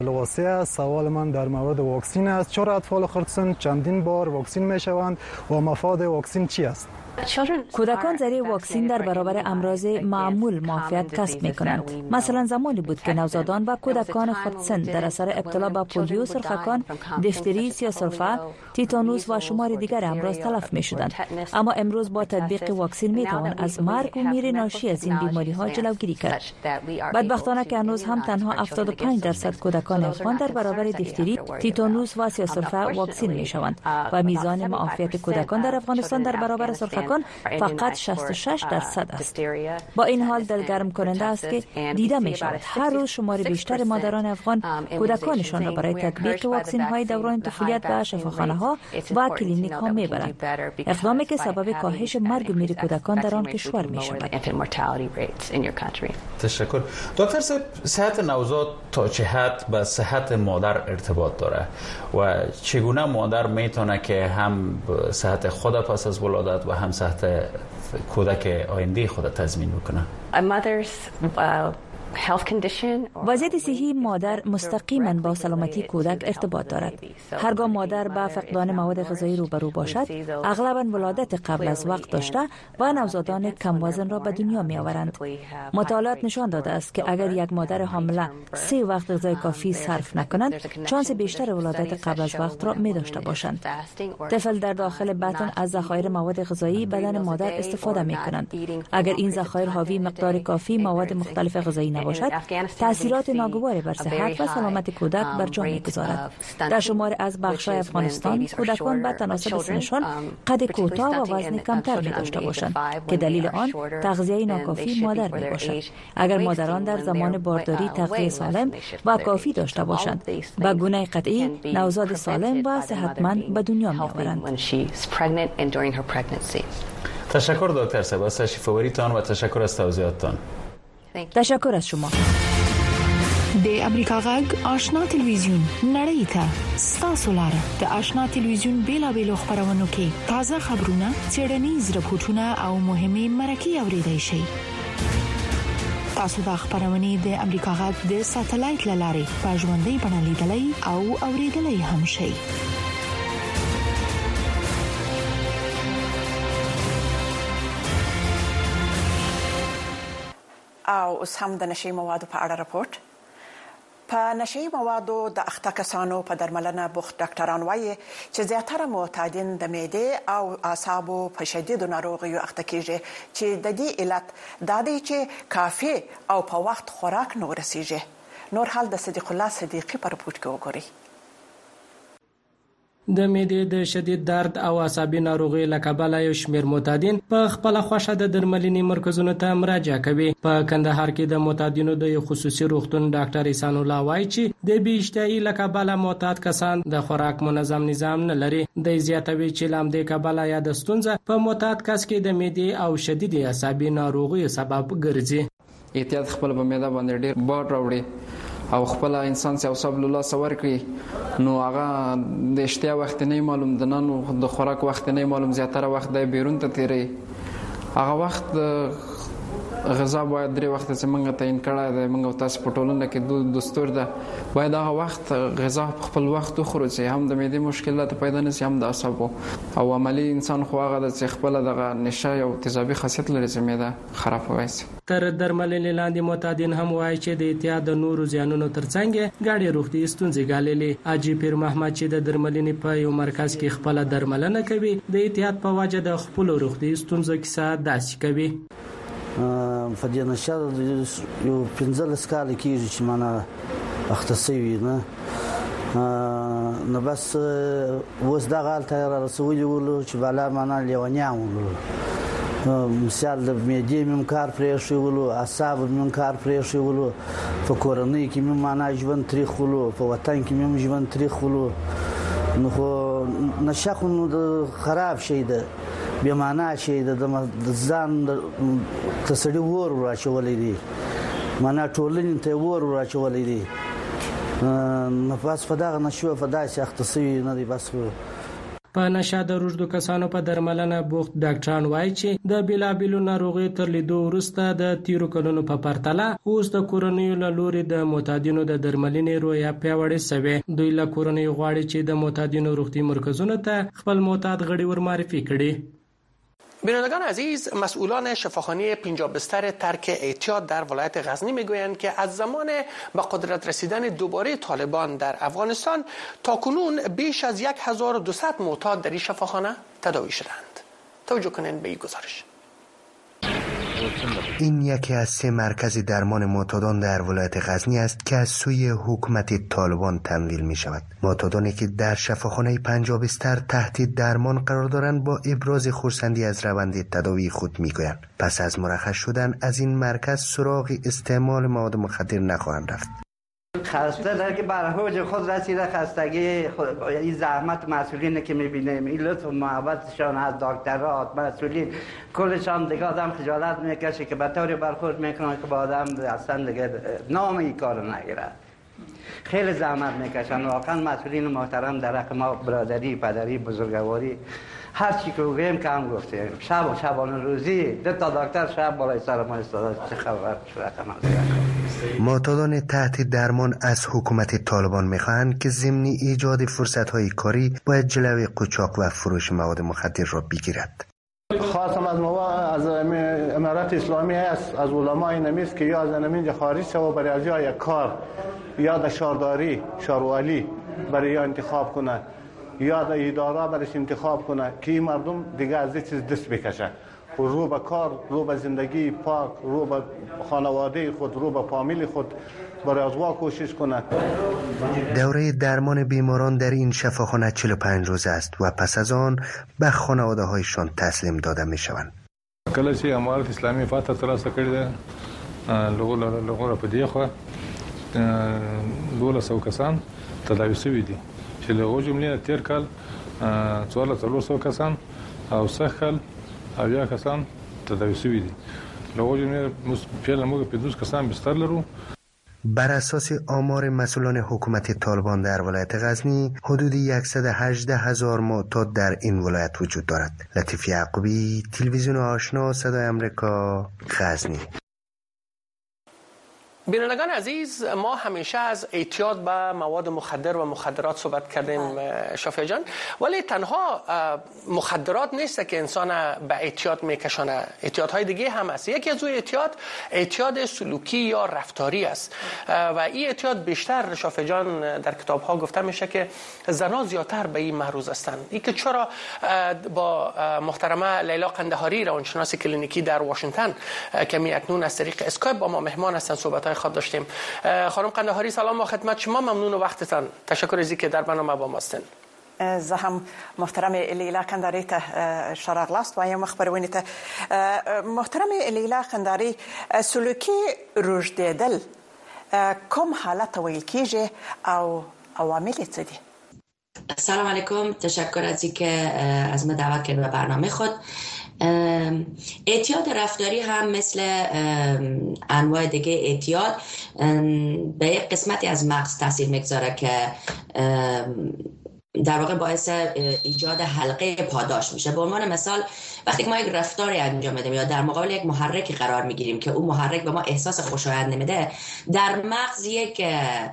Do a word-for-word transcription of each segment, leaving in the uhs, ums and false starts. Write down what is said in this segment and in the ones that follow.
الواسه سوال من در مورد واکسن است. چرا اطفال خردسن چندین بار واکسن میشوند و مفاد واکسن چی است؟ کودکان ذریعه واکسن در برابر امراض معمول معافیت کسب می کنند. مثلا زمانی بود که نوزادان و کودکان خردسن در اثر ابتلا به پولیو، سرخکان، دیفتری، سیاه‌سرفه، تیتانوس و شمار دیگر امراض تلف می شدند. اما امروز با تطبیق واکسن می توان از مرگ و میر ناشی از این بیماری ها جلوگیری کرد. بدبختانه که هنوز هم تنها هفتاد و پنج درصد کودکان افغان در برابر دیفتری، تیتانوس و سیاه‌سرفه واکسن می شوند و میزان معافیت کودکان در افغانستان در برابر سرخکان فقط شصت و شش درصد است. با این حال دلگرم کننده است که دیده می شود هر روز شمار بیشتر مادران افغان کودکانشان را برای تطبیق واکسن های دوران طفولیت به شفاخانه ها و کلینیک ها می برند. اقدامی که سبب کاهش مرگ و میر کودکان در آن کشور می شود. تشکر. دکتر صاحب، صحت نوزاد تا چه حد به صحت مادر ارتباط داره و چگونه مادر میتونه که هم صحت خود پس از ولادت و هم صحت کودک آینده خود تضمین بکنه؟ وضعیت صحی مادر مستقیما با سلامتی کودک ارتباط دارد. هرگاه مادر با فقدان مواد غذایی روبرو باشد، اغلبا ولادت قبل از وقت داشته و نوزادان کم وزن را به دنیا می آورند. مطالعات نشان داده است که اگر یک مادر حامله سه وقت غذای کافی صرف نکنند، شانس بیشتر ولادت قبل از وقت را می داشته باشند. طفل در داخل بطن از ذخایر مواد غذایی بدن مادر استفاده می کنند. اگر این ذخایر حاوی مقدار کافی مواد مختلف غذایی باشد، تاثیرات ناگواری بر صحت و سلامت کودک بر جا می‌گذارد. در شمار از بخش‌های افغانستان کودکان به تناسب سنشان قد کوتاه و وزن کمتر می‌داشته باشند که دلیل آن تغذیه ناکافی مادر می‌باشد. اگر مادران در زمان بارداری تغذیه سالم و کافی داشته باشند، به گونه قطعی نوزاد سالم و صحتمند به دنیا می‌آورند. تشکر دکتر صاحب از تشریف آوریتان و تشکر از توضیحاتتان. تشکر از شما. د امریکا غږ آشنا تلویزیون نړۍ ته ستاسو لاره د آشنا تلویزیون بیلابېلو خبرونو کې تازه خبرونه، څېړنیز راپورټونه او مهمه مرکې اورېدای شئ. تاسو د خبرونې د امریکا غږ د ساتلایت لارې په ژوندۍ بڼه لیدلای او اورېدلای هم شئ. او اوس هم د نشي موادو په اړه راپورټ. په نشي موادو د اخته کسانو په درملنه بوخت ډاکټران وایي چې زیاتره معتادین د معدې او اعصابو په شدیدو ناروغیو اخته کیږي چې د دې علت دا دی چې کافي او په وخت خوراک نه ورسیږي. نور حال د صدیق الله صدیقي په راپورټ کې وګورئ. د معدې د شدید درد او اعصابي ناروغي له کبله یو شمېر معتادین په خپل خوښه د درملنې مرکزونو ته مراجعه کوي. په کندهار کې د معتادینو د خصوصي روغتون ډاکټر احسان الله وایي چې د بې اشتهایي له کبله معتاد کسان د خوراک منظم نظام نه لري. د زیاتوي چې لام د کبله یا د ستونزه په معتاد کس کې د معدې او شدید اعصابي ناروغي سبب ګرځي. احتیاط خپل په معده باندې ډېر بار راوړي او خپل انسان سي او صاحب الله سوار کړی نو هغه د اشتیا وخت نه معلوم د نن د خوراک وخت نه معلوم، زیاتره وخت د بیرون ته تیری. هغه وخت غذا باید درې وخت څنګه تعین کړه د موږ تاسو په ټولنه کې د دستور ده باید هغه وخت غذا په خپل وخت خوري چې هم د معدې مشکلات پیدا نه شي هم د اعصابو او عملی انسان خو هغه د خپل دغه نشه او تیزابي خاصیت لري چې معده خراب وایي. تر درملنې لاندې معتادین هم وایي چې د احتیاط د نورو زیانونو ترڅنګ ګاډي روغتي ستونزې ګاللې. اجي پیر محمد چې د درملنې په یو مرکز کې خپل درملنه کوي د احتیاط په وجه د خپل روغتي ستونزو کیسه داسې کوي. فدی نشه یو پنځلس کال کېږي چې مانه اخته سوي نه نو بس اوس دغه حالت را رسولي ولو چې بالا مانه لیونیان ولو مثال د معدې مې کار پرېښی ولو، اعصاب مې کار پرېښی ولو، په کورنۍ کې مې مانه ژوند تریخ ولو، په وطن کې مې ژوند تریخ ولو. نو خو نشه خو نو د خراب شي ده بیا معنا شي د ځان تسړي ور راچولې دي معنا ټولنې ته ور راچولې دي نو پس په دغه نشو په داسې اختصي نه دي. بس په نشه د روږدو کسانو په درملنه بوخت ډاکټران وایي چې د بیلابیلو ناروغیو تر لیدو وروسته د تیرو کلونو په پرتله اوس د کورنیو له لوري د معتادینو د درملنې رویه پیاوړې شوې. دوی له کورنیو غواړي چې د معتادینو روغتي مرکزونو ته خپل معتاد غړي ور معرفي کړي. بینندگان عزیز، مسئولان شفاخانه پنجاب بستر ترک اعتیاد در ولایت غزنی میگویند که از زمان به قدرت رسیدن دوباره طالبان در افغانستان تاکنون بیش از هزار و دویست معتاد در این شفاخانه تداوی شدند. توجه کنید به این گزارش. این یکی از سه مرکز درمان معتادان در ولایت غزنی است که از سوی حکومت طالبان تمویل می شود. معتادانی که در شفاخانه پنجاب بستر تحت درمان قرار دارند با ابراز خرسندی از روند تداوی خود می گویند پس از مرخص شدن از این مرکز سراغ استعمال مواد مخدر نخواهند رفت. خسته در که بر حوج خود رسیده خستگی خود... این زحمت مسئولین که میبینیم، این لطف و محبتشان از دکترات مسئولین کلشان دیگه آدم خجالت میکشه که به طوری برخورد میکنن که با آدم اصلا دیگه نام این کارو نگیرد. خیلی زحمت میکشن واقعا مسئولین محترم در حق ما، برادری، پدری، بزرگواری، هر چی که بگیم کم گفتیم. شب و شبانه روزی دو تا دکتر شب بالای سر ما استاد چه خبر شده. معتادان تحت درمان از حکومت طالبان میخواهند که ضمن ایجاد فرصت‌های کاری باید جلوی قاچاق و فروش مواد مخدر را بگیرد. خواستم از از امارت اسلامی است، از علمای نمیست که یا از نمینج خارج شو برای از جای کار یا در شهرداری شهروالی برای انتخاب کنه یا در اداره برایش انتخاب کنه که این مردم دیگه از این چیز دست بکشه و رو به کار، رو به زندگی پاک، رو به خانواده خود، رو به فامیل خود برای ازوا کوشش کنند. دوره درمان بیماران در این شفاخانه چهل و پنج روز است و پس از آن به خانواده هایشان تسلیم داده می شوند. کله چې امارت اسلامي فتح ترلاسه کړې ده لغو لغو په دی خو دولس سو کسان تداوي شوي دي چې له جملې تیر کال څوارلس سو کسان او سخل او یا کسان تداوی شوي دي. له جملې فعلا موږ پنځوس کسان بستر لرو. بر اساس آمار مسئولان حکومت طالبان در ولایت غزنی حدود صد و هجده هزار معتاد در این ولایت وجود دارد. لطیف یعقوبی، تلویزیون آشنا، صدای آمریکا، غزنی. بینندگان عزیز، ما همیشه از اعتیاد به مواد مخدر و مخدرات صحبت کردیم شافعی جان، ولی تنها مخدرات نیست که انسان به اعتیاد میکشانه، اعتیادهای دیگه هم هست. یکی از اون اعتیاد اعتیاد سلوکی یا رفتاری است و این اعتیاد بیشتر شافعی جان در کتاب ها گفته میشه که زنان زیادتر به این معروض هستند. این که چرا با محترمه لیلا قندهاری روانشناس کلینیکی در واشنگتن که می اکنون از طریق اسکایپ با ما مهمان هستند صحبت خود داشتیم. خانم قندهاری سلام با خدمت شما، ممنون وقتتان، تشکر از اینکه در برنامه با ما هستین. زه هم محترم لیلا قندهاری ته ښه راغلاست وایم خبرونه ته. محترم لیلا قندهاری، سلوکي روږدېدل کوم حالت ویل کیږي او عوامل څه دي؟ سلام علیکم، تشکر از اینکه از من دعوت کردید به برنامه خود. اعتیاد رفتاری هم مثل انواع دیگه اعتیاد به یک قسمتی از مغز تاثیر میگذاره که در واقع باعث ایجاد حلقه پاداش میشه. به عنوان مثال وقتی که ما یک رفتاری انجام میدیم یا در مقابل یک محرکی قرار میگیریم که اون محرک به ما احساس خوشایند نمیده، در مغز یک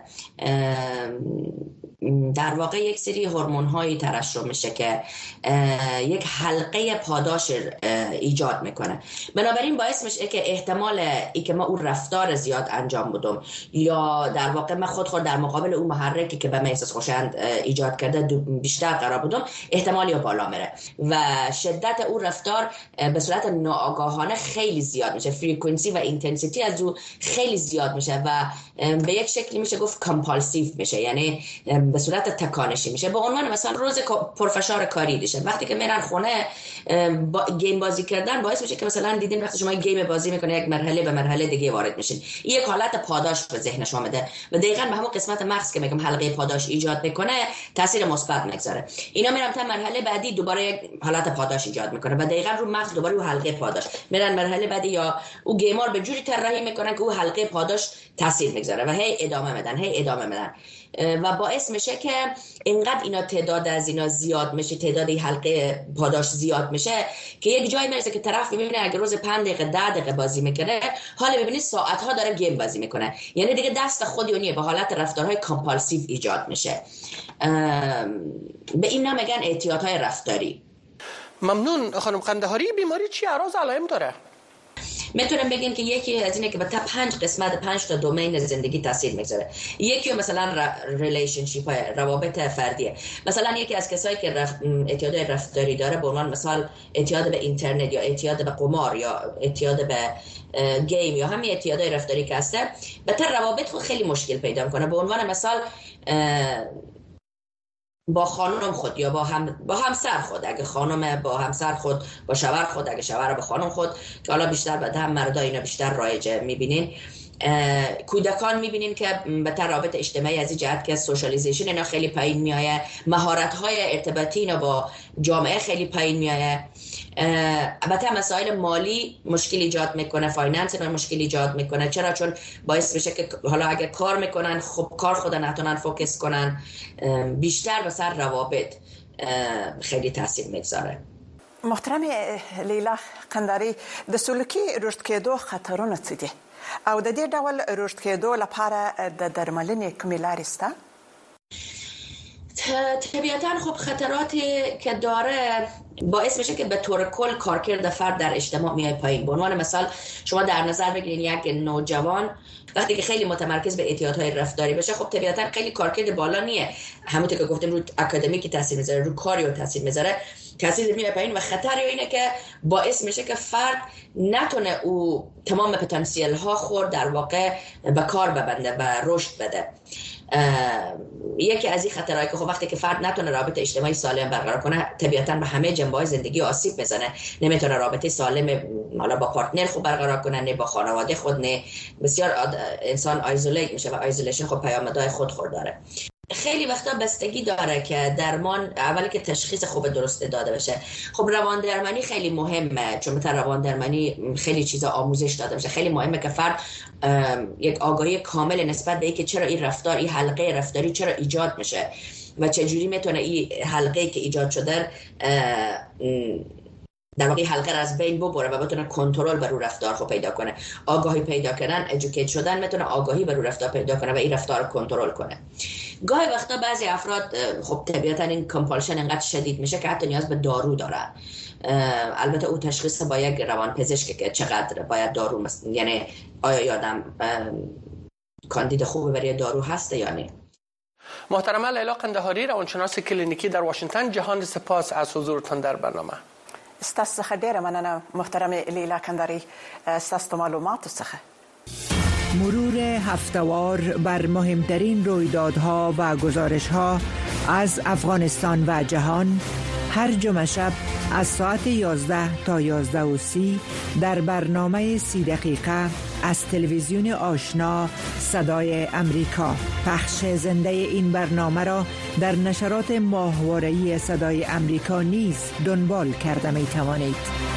در واقع یک سری هورمون هایی ترشح میشه که یک حلقه پاداش ایجاد میکنه. بنابراین باعث میشه که احتمال ای که ما اون رفتار زیاد انجام بدم یا در واقع من خود خود در مقابل اون محرکی که به من احساس خوشایند ایجاد کرده بیشتر قرار بدم، احتمالی بالا میره و شدت اون رفتار به صورت ناآگاهانه خیلی زیاد میشه، فریکونسی و اینتنسیتی از اون خیلی زیاد میشه و به یک شکلی میشه گفت کامپالسیو میشه، یعنی به صورت تکانشی میشه. به عنوان مثلا روز پرفشار کاری دیشه، وقتی که میرن خونه با گیم بازی کردن باعث میشه که مثلا دیدین وقتی شما گیم بازی میکنه یک مرحله به مرحله دیگه وارد میشین، این یک حالت پاداش به ذهن شما میده و دقیقاً به همون قسمت مغز که میگم حلقه پاداش ایجاد میکنه تاثیر مثبت میگذاره. اینا میرن تا مرحله بعدی دوباره یک حالت پاداش ایجاد میکنه و دقیقاً رو مغز دوباره اون حلقه پاداش میرن مرحله بعدی یا اون گیمار به جوری طراحی میکنن که اون حلقه پاداش تاثیر میگذاره و هی ادامه میدن هی ادامه میدن. و باعث میشه که اینقدر اینا تعداد از اینا زیاد میشه، تعداد حلقه پاداش زیاد میشه که یک جایی میرسه که طرف ببینه اگر روز پنج دقیقه ده دقیقه بازی میکنه، حالا ببینید ساعت ها داره گیم بازی میکنه، یعنی دیگه دست خودی به حالت رفتارهای کامپالسیو ایجاد میشه. به اینا میگن اعتیادهای رفتاری. ممنون خانم قندهاری. بیماری چی اعراض علائم داره؟ میتونم بگیم که یکی از اینه که به تا پنج قسمت پنج تا دومین زندگی تاثیر میذاره. یکی مثلا ریلیشنشیپ های روابط فردیه. مثلا یکی از کسایی که رفت... اعتیاد رفتاری داره، به عنوان مثال اعتیاد به اینترنت یا اعتیاد به قمار یا اعتیاد به گیم یا همین اعتیادهای رفتاری که هسته، بهتر روابط خود خیلی مشکل پیدا میکنه. به عنوان مثال با خانم خود یا با هم با همسر خود، اگه خانم با همسر خود، با شوهر خود، اگه شوهر با خانم خود، که حالا بیشتر بعد هم مردا اینا بیشتر رایجه میبینین. کودکان میبینین که به روابط اجتماعی از این جهت که سوشالیزیشن اینا خیلی پایین میایه، مهارت های ارتباطی اینا با جامعه خیلی پایین میایه. البته مسائل مالی مشکل ایجاد میکنه، فایننس اینا مشکل ایجاد میکنه. چرا؟ چون باعث میشه که حالا اگه کار میکنن، خب کار خود نتونن فوکس کنن، بیشتر به سر روابط خیلی تاثیر میگذاره. محترم لیلا قندهاری، د سلوکي رشد کېدو خطرونه څه دي او د دې ډول رشد کېدو لپاره د درملنې کومې لارې شته؟ طبیعتاً خب خطراتی که داره باعث میشه که به طور کل کارکرد فرد در اجتماع میای پایین. به عنوان مثال شما در نظر بگیرید یک نوجوان وقتی که خیلی متمرکز به اعتیادهای رفتاری بشه، خب طبیعتاً خیلی کارکرد بالا نیه، همونطور که گفتیم رو اکادمیکی تاثیر میذاره، رو کاریو تاثیر میذاره، تاثیر میاد پایین و خطر اینه که باعث میشه که فرد نتونه او تمام پتانسیل ها خود در واقع به کار ببنده و رشد بده. یکی از این خطرهایی که خب وقتی که فرد نتونه رابطه اجتماعی سالم برقرار کنه، طبیعتاً به همه جنبه‌های زندگی آسیب میزنه. نمیتونه رابطه سالم حالا با پارتنر خوب برقرار کنه، نه با خانواده خود، نه بسیار انسان آیزولیت میشه و آیزولیشن خب پیامدهای خود خود داره. خیلی وقتا بستگی داره که درمان اولی که تشخیص خوب درست داده بشه. خب روان درمانی خیلی مهمه، چون مثلا روان درمانی خیلی چیزا آموزش داده بشه. خیلی مهمه که فرد یک آگاهی کامل نسبت به اینکه چرا این رفتار، این حلقه رفتاری چرا ایجاد میشه و چجوری میتونه این حلقه که ایجاد شده در واقع حلقه را از بین ببره و بتونه کنترل بر رو رفتار خود پیدا کنه. آگاهی پیدا کردن، ادوکییت شدن میتونه آگاهی بر رو رفتار پیدا کنه و این رفتار رو کنترل کنه. گاهی وقتا بعضی افراد خب طبیعتا این کامپالشن انقدر شدید میشه که حتی نیاز به دارو دارن. البته او تشخیص با یک روان پزشک که چقدر باید دارو مست... یعنی آیا یادم کاندید خوبه برای دارو هست یا نه. محترمه لیلا قندهاری، روانشناس کلینیکی در واشنگتن، جهان سپاس از حضورتان در برنامه. ستاسو څخه ډیره مننه محترم لیلا قندهاری، ستاسو معلوماتو څخه. مرور هفته‌وار بر مهمترین رویدادها و گزارش‌ها از افغانستان و جهان هر جمعه شب از ساعت یازده تا یازده و سی در برنامه سی دقیقه از تلویزیون آشنا صدای امریکا. پخش زنده این برنامه را در نشرات ماهواره‌ای صدای امریکا نیز دنبال کرده می توانید.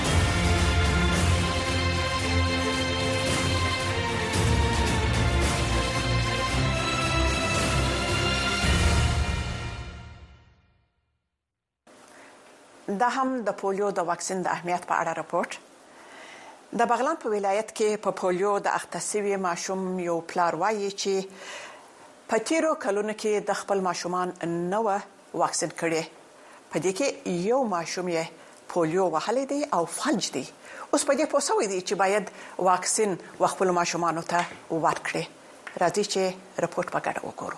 دا هم د پولیو د واکسین د اهمیت په اړه راپورټ. د بغلان په ولایت کې په پولیو د اخته شوي ماشوم یو پلار وایي چې په تیرو کلونو کې د خپل ماشومان نه واکسین کړي. په دې کې یو ماشوم یې پولیو وهلی دی او فلج دی. اوس په دې پوه شوی دی چې باید واکسین خپل ماشومانو ته ورکړي. راځي چې راپورټ په ګډه وګورو.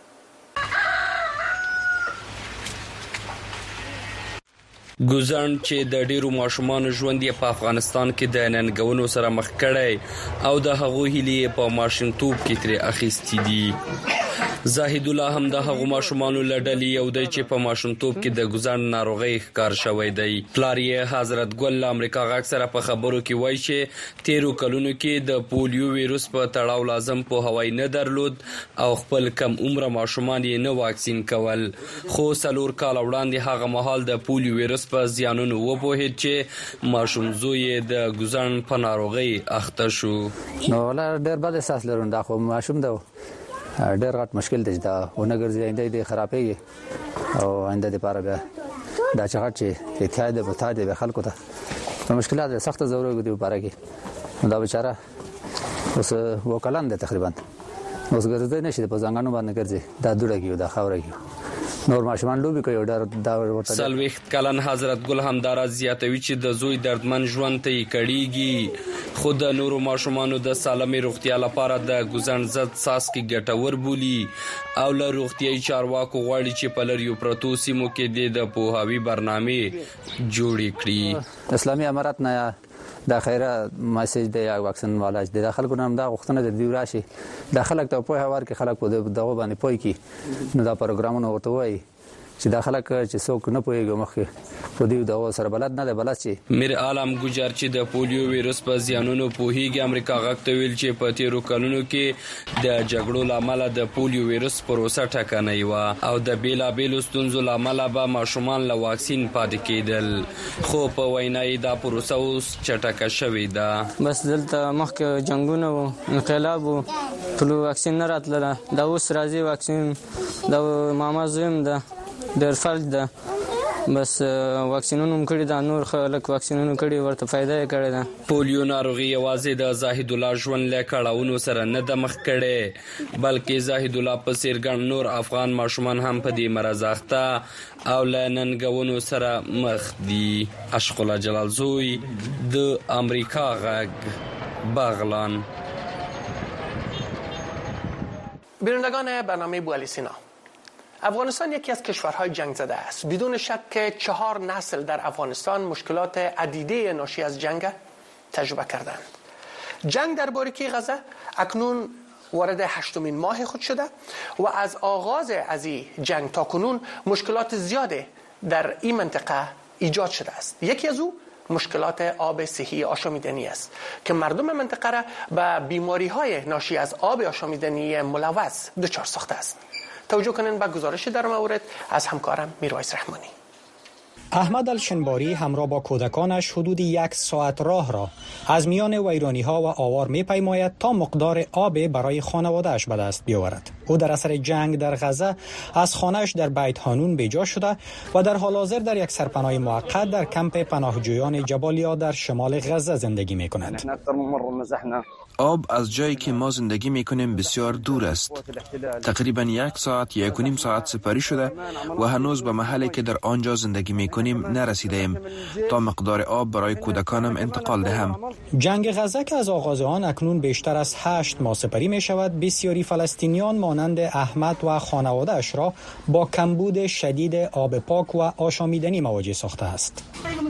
ګوزن چې د ډیرو ماشومان ژوند په افغانستان کې د ننګونو سره مخ کړي او د هغو هیلې په ماشومتوب کې تر اخیستې دي. زاهد الله هم د هغو ماشومان لړډلې یو دی چې په ماشومتوب کې د ګوزن ناروغي ښکار شوی دی. پلار یې حضرت ګل امریکا غاک سره په خبرو کې وایي چې تیرو کلونو کې د پولیو ویروس په تړاو لازم په هوای نه درلود او خپل کم عمر ماشومان یې نه واکسین کول. خو څلور کال وړاندې هغه مهال د پولیو ویروس په زیانونو وپوهید چې ماشوم زوی د ګوزن په ناروغي اخته شو. نو ولر ډېر بد احساس لرم. دا خو ماشوم دی ډېر غټ مشکل دی دا ونګرځي آینده دې خرابېږي او آینده دې پاره بیا دا چې غټ چې اتحاد به تا دې خلکو ته په مشکلات سخت ضروري دی پاره کې دا بیچاره اوس وکلان دي تقریبا اوس ګرځي نشي په ځنګانو باندې ګرځي دا دوړګي دا خاورګي نور ماشومان لوبي کوي ډېر دا ورته سلويخت کلن حضرت ګل همدار زیاتوي چې د زوی دردمن ژوند ته کړيږي خود د نورو ماشومانو د سالمي روغتیا لپاره د ګزن زد ساس کې ګټور بولی او له روغتيایي چارواکو غواړي چې په لریو پروتو سیمو کې د پوهاوی برنامه جوړې کړي. اسلامي امارات نه دا خیره میسج دی یا واکسین والا د داخل ګنام دا غوښتنه د دی راشي داخله ته په هوار کې خلک په دغه باندې پوي کی نو دا پروګرامونه ورته وایي چې داخله چې څوک نه پويږي مخکې په دې دغه سره بلد نه دی بلد چې میر عالم ګجار چې د پولیو وایرس په زیانونو پوهیږي امریکا غاکته ویل چې په تیرو کلونو کې د جګړو لامل د پولیو وایرس پروسه ټکنۍ و او د بیلا بیل ستونزو لامل به ماشومان له واکسین پاتې کېدل خو په وینای دا پروسه اوس چټکه شوې ده. بس دلته مخکې جنگونه و انقلاب و پلو واکسین نه راتله دا اوس راځي واکسین دا ماما زویم ده ډېر فرق ده بس واکسینونو کړي دا نور خلک واکسینونو کړي ورته فائدہ یې کړی ده. پولیو ناروغي یوازې د زاهد الله ژوند له کړهونو سره نه د مخ کړي بلکې زاهد الله په څیر ګڼ نور افغان ماشومان هم په دې مرض اخته او له ننګونو سره مخ دي. اشق الله جلال زوی د امریکا غږ بغلان. بینندگان برنامه بوالی سینا، افغانستان یکی از کشورهای جنگ زده است. بدون شک چهار نسل در افغانستان مشکلات عدیده ناشی از جنگ تجربه کردند. جنگ در باریکه غزه اکنون وارد هشتمین ماه خود شده و از آغاز از این جنگ تا کنون مشکلات زیاده در این منطقه ایجاد شده است. یکی از او مشکلات آب صحی آشامیدنی است که مردم منطقه را به بیماری‌های ناشی از آب آشامیدنی ملوث دچار ساخته است. توجه کنین به گزارش در مورد از همکارم میرویس رحمانی. احمد الشنباری همراه با کودکانش حدود یک ساعت راه را از میان ویرانی ها و آوار می پیماید تا مقدار آب برای خانواده‌اش به دست بیاورد. او در اثر جنگ در غزه از خانه‌اش در بیت هانون بیجا شده و در حال حاضر در یک سرپناه موقت در کمپ پناهجویان جبالیا در شمال غزه زندگی می کند. آب از جایی که ما زندگی میکنیم بسیار دور است. تقریبا یک ساعت یا یک و نیم ساعت سپری شده و هنوز به محلی که در آنجا زندگی میکنیم نرسیده ایم تا مقدار آب برای کودکانم انتقال دهم. جنگ غزه که از آغاز آن اکنون بیشتر از هشت ماه سپری می شود، بسیاری فلسطینیان مانند احمد و خانواده اش را با کمبود شدید آب پاک و آشامیدنی مواجه ساخته است.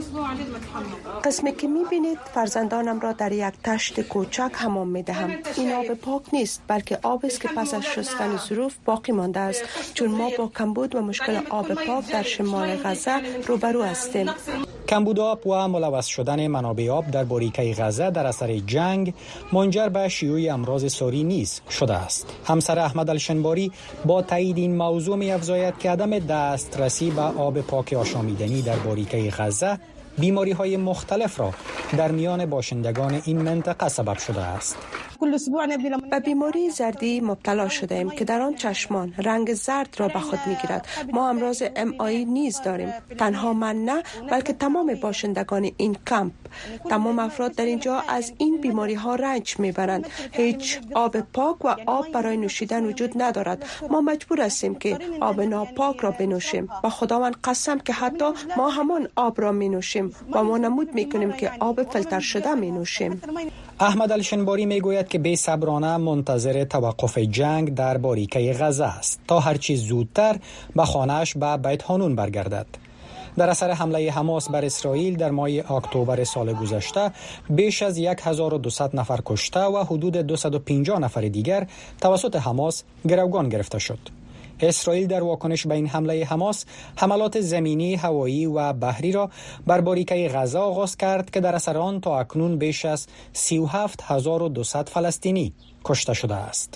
قسمی که میبینید فرزندانم را در یک تشت کوچک حمام میدهم. این آب پاک نیست بلکه آب است که پس از شستن ظروف باقی مانده است، چون ما با کمبود و مشکل آب پاک در شمال غزه روبرو هستیم. کمبود آب و ملوث شدن منابع آب در باریکه غزه در اثر جنگ منجر به شیوع امراض ساری نیز شده است. همسر احمد الشنباری با تایید این موضوع می‌افزاید که عدم دسترسی به آب پاک آشامیدنی در باریکه غزه بیماری های مختلف را در میان باشندگان این منطقه سبب شده است. به بیماری زردی مبتلا شدیم که در آن چشمان رنگ زرد را به خود میگیرد. ما امراض ام آی نیز داریم. تنها من نه بلکه تمام باشندگان این کمپ، تمام افراد در اینجا از این بیماری ها رنج میبرند. هیچ آب پاک و آب برای نوشیدن وجود ندارد. ما مجبور هستیم که آب ناپاک را بنوشیم. با خداوند قسم که حتی ما همان آب را می نوشیم و ما نمود می کنیم که آب فیلتر شده می نوشیم. احمد الشنباری می گوید که بی صبرانه منتظر توقف جنگ در باریکه غزه است تا هرچی زودتر به خانه‌اش به بیت هانون برگردد. در اثر حمله حماس بر اسرائیل در ماه اکتبر سال گذشته بیش از هزار و دویست نفر کشته و حدود دویست و پنجاه نفر دیگر توسط حماس گروگان گرفته شد. اسرائیل در واکنش به این حمله حماس حملات زمینی، هوایی و بحری را بر باریکه غزه آغاز کرد که در اثر آن تا اکنون بیش از سی و هفت هزار و دویست فلسطینی کشته شده است.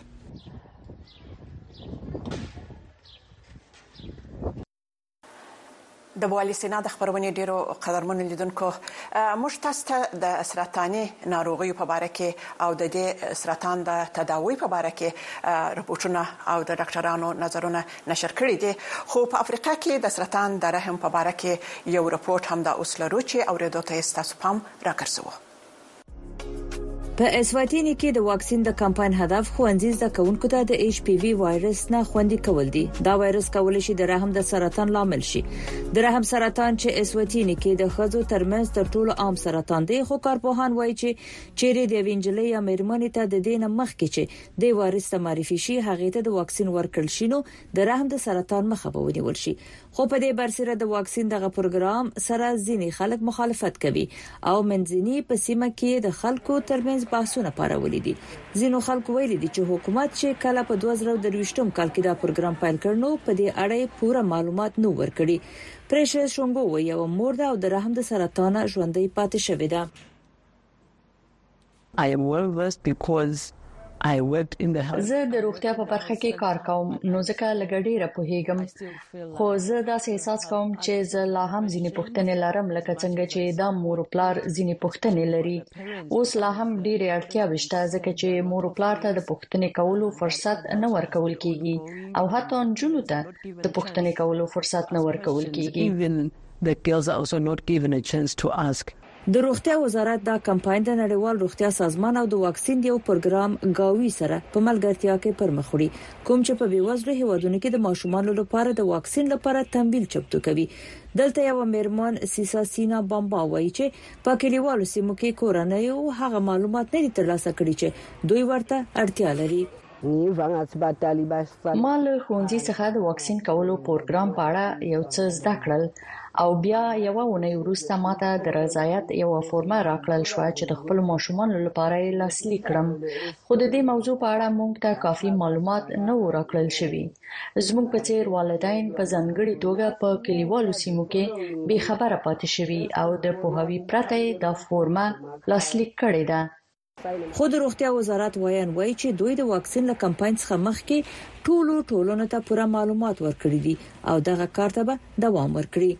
د والي سینا د خبرونې ډیرو قدرمن لیدونکو موږ تاسو ته د سرطاني ناروغیو په اړه کې او د دې سرطان د تداوی په اړه کې رپورټونه او د ډاکټرانو نظرونه نشر کړي دي خو په افریقا کې د سرطان د رحم په اړه کې یو رپورټ هم د اوسلرو چې اوریدو ته تاسو پام راکړسو. په اسواتینی کې د واکسین د کمپاین هدف خوندي زده کوونکو ته د ایچ پی وی وایرس نه خوندي کول دي. دا وایرس کولای شي د رحم د سرطان لامل شي. د رحم سرطان چې اسواتینی کې د خزو ترمنځ تر ټولو عام سرطان دی خو کارپوهان وایي چې چیرې د وینجلې یا میرمنې ته د دینه مخکې چې د وایرس ته معرفي شي هغه ته د واکسین ورکړل شي نو د رحم د سرطان مخه به ونیول شي. خو په دې برسره د واکسین دغه پروګرام سره ځینې خلک مخالفت کوي او منځني په سیمه کې د خلکو ترمنځ بحثونه پارولې دي. ځینو خلکو ویلي دي چې حکومت چې کله په دوه زره درویشتم کال کې دا پروګرام پیل کړنو په دې اړه پوره معلومات نو ورکړي. پرېشه شونګو وایي او مور دا د رحم د سرطان ژوندۍ پاتې شوې ده. I am well versed because I worked in the health. زه د روغتیا په برخه کې کار کوم نو ځکه لګډیره پوهیږم خو زه دا احساس کوم چې زه لا هم ځینې پوښتنې لرم لکه څنګه چې دا مور پلار ځینې پوښتنې لري اوس لا هم ډیره اړتیا وشته ځکه چې مور پلار ته د پوښتنې کولو فرصت نه ورکول کیږي او حتی نجونو ته د پوښتنې کولو فرصت نه ورکول کیږي. Even the girls are also not given a chance to ask. د روغتیا وزارت دا کمپاین د نړیوال روغتیا سازمان او د واکسین یو پروګرام گاوی سره په ملګرتیا کې پرمخ وړي کوم چې په بیوزلو هیوادونو کې د ماشومان لپاره د واکسین لپاره تمویل چمتو کوي. دلته یو میرمن سیسا سینا بامبا وایي چې په کلیوالو سیمو کې کورنۍ او هغه معلومات نه دي ترلاسه کړي چې دوی ورته اړتیا لري. ما له ښوونځي څخه د واکسین کولو پروګرام په اړه یو څه زده کړل او بیا یو ونه وروسته ماته د رضایت یو فورمه راکړل شو چې د خپل ماشومان لپاره یې لاسلیک کړم خو د دې موضوع په اړه موږ ته کافي معلومات نه راکړل شوي. زموږ په څیر والدین په ځانګړي توګه په کلیوالو سیمو کې بې خبره پاتې شوي او د پوهاوي پرته د فورمه لاسلیک کړې ده. خو د روغتیا وزارت وایي وایي چې دوی د واکسین له کمپاین څخه مخکې ټولو ټولنو ته پوره معلومات ورکړي دي او دغه کار ته به دوام ورکړي.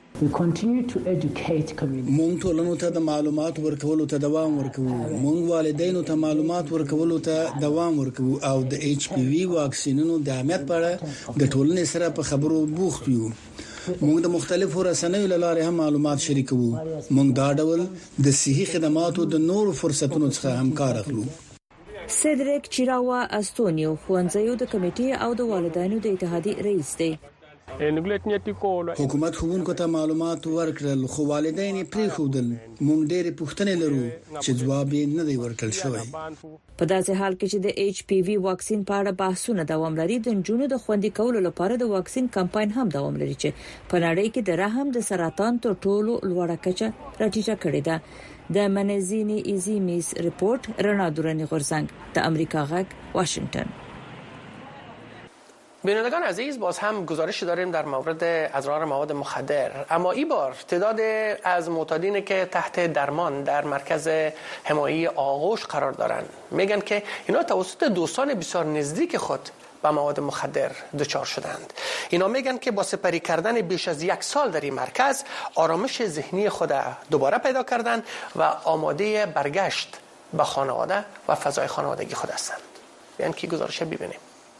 مونږ ټولنو ته د معلومات ورکولو ته دوام ورکوو. مونږ والدینو ته معلومات ورکولو ته دوام ورکوو او د ایچ پی وی واکسینونو د اهمیت په اړه د ټولنې سره په خبرو بوخت یو. مونږ د مختلفو رسنیو لاره هم معلومات شریکوو. مونږ دا ډول د صحي خدماتو د نورو فرصتونو څخه هم کار اخلو. سیدریک چیراوا استونیو خوانزیو د کمیټې او د والدینو د اتحادیې رئیس دی. حکومت ښوونکو ته معلومات ورکړل خو والدین یې پریښودل. مونږ ډېرې پوښتنې لرو چې جواب یې نه دی ورکړل شوی. په داسې حال کې چې د ایچ پی وی واکسین په اړه بحثونه دوام لري د نجونو د خوندي کولو لپاره د واکسین کمپاین هم دوام لري چې په نړۍ کې د رحم د سرطان تر ټولو لوړه کچه راټیټه کړې ده. د منځني ایزیمیس ریپورت رڼا دورانی غورزنګ د امریکا غږ واشنگتن. بینندگان عزیز باز هم گزارشی داریم در مورد اضرار مواد مخدر اما این بار تعداد از معتادینی که تحت درمان در مرکز حمایتی آغوش قرار دارند میگن که اینا توسط دوستان بسیار نزدیک خود با مواد مخدر دچار شدند. اینا میگن که با سپری کردن بیش از یک سال در این مرکز آرامش ذهنی خود دوباره پیدا کردند و آماده برگشت به خانواده و فضای خانوادگی خود هستند. بیان که گزارش ببینیم.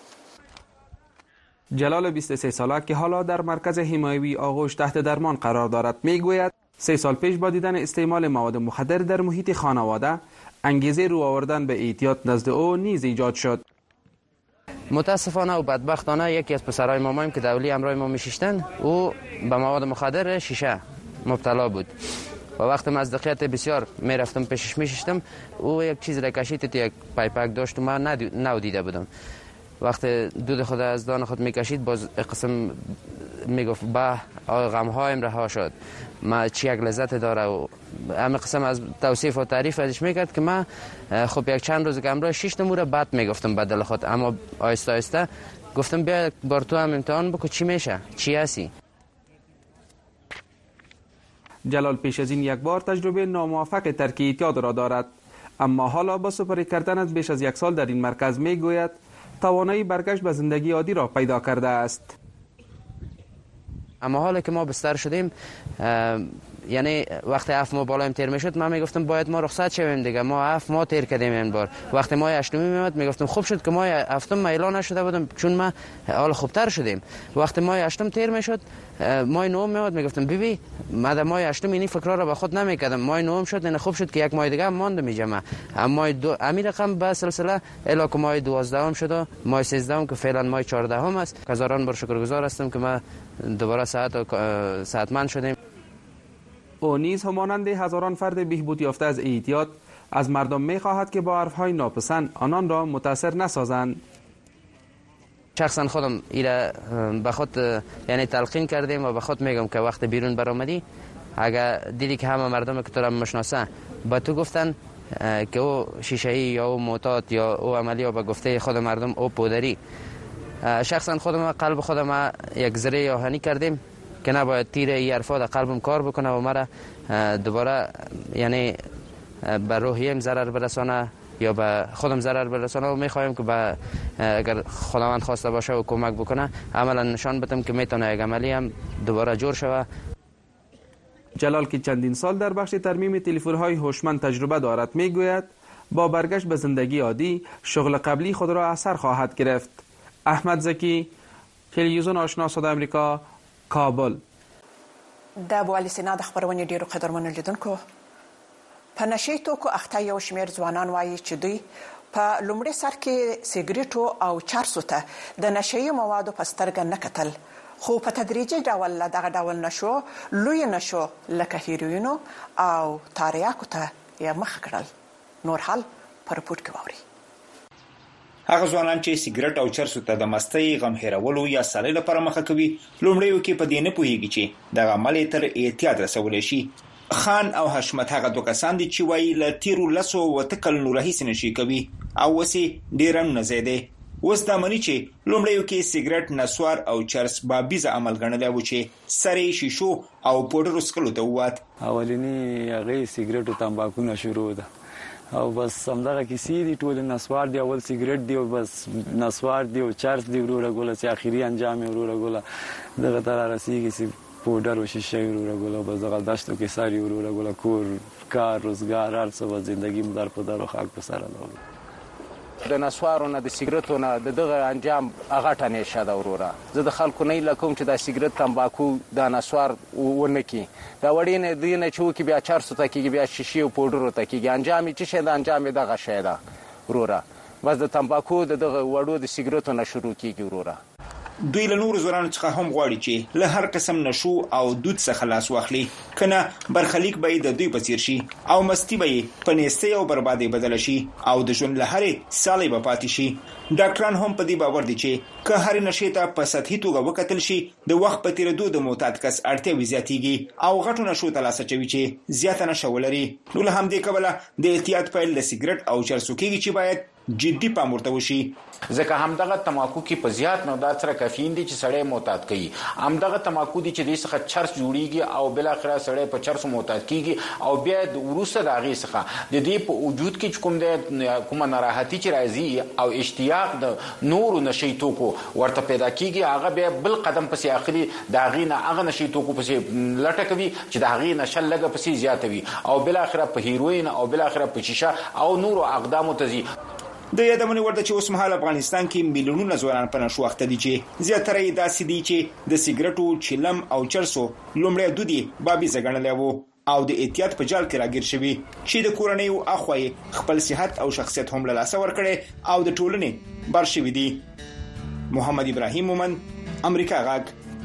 جلال بیست و سه ساله که حالا در مرکز حمایوی آغوش تحت درمان قرار دارد میگوید سه سال پیش با دیدن استعمال مواد مخدر در محیط خانواده انگیزه رو آوردن به اعتیاد نزد او نیز ایجاد شد. متاسفانه و بدبختانه یکی از پسرای مامایم که دولی همراه ما میشیشتن او به مواد مخدر شیشه مبتلا بود و وقتی مصداقیت بسیار میرفتم پیشش میشیشتم او یک چیز را کشید تو یک پایپک داشت و من ندیده بودم. وقتی دود خود از دان خود میکشید باز قسم میگفت به غمهایم رها شد ما چی یک لذت داره و همه قسم از توصیف و تعریف ازش میکرد که من خب یک چند روز که امروز شش نموره بعد میگفتم به دل خود اما آیسته آیسته گفتم بیا بار تو هم امتحان بکن چی میشه چی هستی. جلال پیش از این یک بار تجربه ناموفق ترک اعتیاد را دارد اما حالا با سپری کردن از بیش از یک سال در این مرکز میگوید توانایی برگشت به زندگی عادی را پیدا کرده است. اما حالا که ما بستر شدیم، یعنی وقتی هفت ماه بالایم تیر میشد من میگفتم باید ما رخصت شویم دیگه، ما هفت ماه تیر کردیم این بار. وقتی ماه هشتمی میاد میگفتم خوب شد که ماه هفتم ما اعلان نشده بودم چون ما حال خوبتر شدیم. وقتی ماه هشتم تیر میشد ماه نهم میاد میگفتم ببین ما در ماه هشتم اینی فکرا رو به خود نمیکردم، ماه نهم شد این خوب شد که یک ماه دیگه ماند میجمع. اما دو امیر رقم به سلسله الا که ماه دوازدهم شد و ماه سیزدهم که فعلا ماه چهاردهم است. هزاران بار شکرگزار هستم که ما دوباره صحت و صحتمند شدیم. او نیز همانند هزاران فرد بهبود یافته از اعتیاد از مردم می‌خواهد که با حرف‌های ناپسند آنان را متاثر نسازند. شخصا خودم ایره به خود یعنی تلقین کردیم و به خود میگم که وقت بیرون برآمدی اگر دیدی که همه مردم که تو را میشناسن با تو گفتن که او شیشه‌ای یا او معتاد یا او عملی یا به گفته خود مردم او پودری، شخصا خودم قلب خودم یک ذره آهنی کردیم که نباید تیر ای حرفا در قلبم کار بکنه و مرا دوباره یعنی به روحیم ضرر برسانه یا به خودم ضرر برسانه و میخوایم که به اگر خداوند خواسته باشه و کمک بکنه عملا نشان بدم که میتونه یک عملی هم دوباره جور شوه. جلال که چندین سال در بخش ترمیم تلفن‌های هوشمند تجربه دارد میگوید با برگشت به زندگی عادی شغل قبلی خود را اثر خواهد گرفت. احمد زکی، تلویزیون آشنا صدای امریکا، کابل. د بوالی سینا د خبرونې ډیرو قدرمنو لیدونکو په نشي توکو اخته یو شمیر ځوانان وایي چې دوی په لومړي سر کې سیګریټو او چرسو ته د نشي موادو په سترګه نه کتل، خو په تدریجي ډول دغه ډول نشو لوی نشو لکه هیروینو او تاریاکو ته یې مخ کړل. نور حال پر رپورټ کې واوري. هغه ځوانان چې سیګریټ او چرسو ته د مستۍ غم هیرولو یا سالي لپاره مخه کوي لومړیو کې په دې نه پوهیږي چې دغه عمل تر اعتیاد رسولی شي. خان او حشمت هغه دوه کسان دي چې وایي له تیرو لسو اوته کلونو راهیسې نشي کوي او اوسې ډېر هم نه زیاتې. اوس دا مني چې لومړیو کې سیګریټ، نسوار او چرس بابیزه عمل ګڼلی و چې سر یې شیشو او پوډرو څښلو ته ووت. اولینی هغې سیګریټ او تمباکو نه شروع ده او بس همدغه کیسې دي، ټول نسوار دی، اول سیګریټ دی او بس نسوار دی او چرس دی وروره ګوله چې اخري انجام یې وروره ګوله دغه ته رارسېږي چې پوډر او شیشه یې وروره ګوله بس دغه دشتو کې سر یې وروره ګوله کور کار روزګار هر څه به زندګي مو در په در او خاک په سره ده. د نسوارو نه د سیګریټو نه د دغه انجام غټه نشه ده وروره. زه د خلکو نه هیله کوم چې دا سیګریټ، تمباکو، دا نسوار ونه کړي. دا وړې نه دي نه چې وکړي بیا چرسو ته کېږي، بیا شیشې او پوډرو ته کېږي. انجام یې څه شی ده؟ انجام یې دغه شی ده وروره. بس د تمباکو د دغه وړو د سیګریټو نه شروع کېږي وروره. دوی له نورو ځوانانو څخه هم غواړي چې له هر قسم نشو او دود څخه لاس واخلي، کنه برخلیک به د دوی په څیر شي او مستی به په نیستۍ او بربادۍ بدل شي او د ژوند له هرې سالۍ به پاتې شي. ډاکټران هم په دې باور دي چې که هرې نشې ته په سطحي توګه وکتل شي د وخت په تیریدو د معتاد کس اړتیاوې زیاتېږي او غټو نشو ته لاس اچوي چې زیاته نشه ولري. نو له همدې کبله د احتیاط پیل د سیګریټ او چرسو کېږي چې باید جدي پام ورته وشي. ځکه همدغه تماکو کې په زیات مقدار سره کافین دي چې سړی معتاد کوي. همدغه تماکو دي چې دې څخه چرس جوړیږي او بل اخره سړی په چرسو معتاد کیږي او بیا د وروسته د هغې څخه د دې په وجود کې کوم د کومه ناراحتي چې راځي او اشتیاق د نورو نشي توکو ورته پیدا کیږي، هغه بیا بل قدم پسې اخلي، د هغې نه هغه نشي توکو پسې لټه کوي چې د هغې نشه لږه پسې زیاته وي او بل اخره په هیروین او بل اخره په شیشه او نورو اقدامو ته ځي. د یادمنې وړ ده چې اوس مهال افغانستان کې میلیونونه ځوانان په نشو اخته دي چې زیاتره یې داسې دي چې د سیګریټو، چیلم او چرسو لومړی دود یې بابیزه ګڼلی و او د احتیاط په جال کې راګیر شوي چې د کورنیو اخوا یې خپل صحت او شخصیت هم له لاسه ورکړی او د ټولنې بر شوي دي. محمد ابراهیم مومند، امریکا غږ.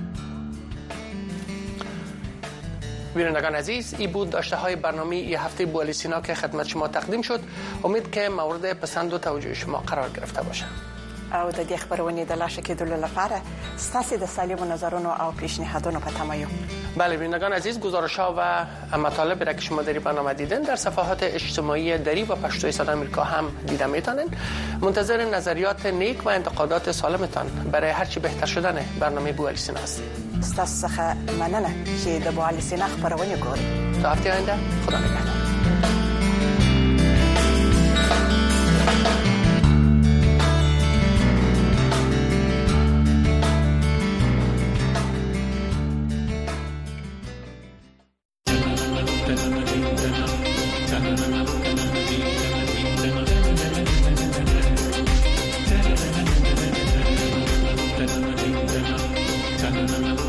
بینندگان عزیز، این بود داشته های برنامه یه هفته بوالی سینا که خدمت شما تقدیم شد. امید که مورد پسند و توجه شما قرار گرفته باشه. او د دې خبرونې د لاشه کېدلو لپاره ستاسو د سالمو نظرونو او پیشنهادونو په تمه یو. بله بینندگان عزیز، گزارش‌ها و مطالبی را که شما در برنامه دیدن در صفحات اجتماعی دری و پشتوی صدای آمریکا هم دیده میتونن. منتظر نظریات نیک و انتقادات سالمتان برای هر چی بهتر شدن برنامه بوالی سینا هستیم. ستاسو څخه مننه چې د بوالی سینا خبرونه ګورئ. تا هفته آینده خدا نگهدار. میکنند.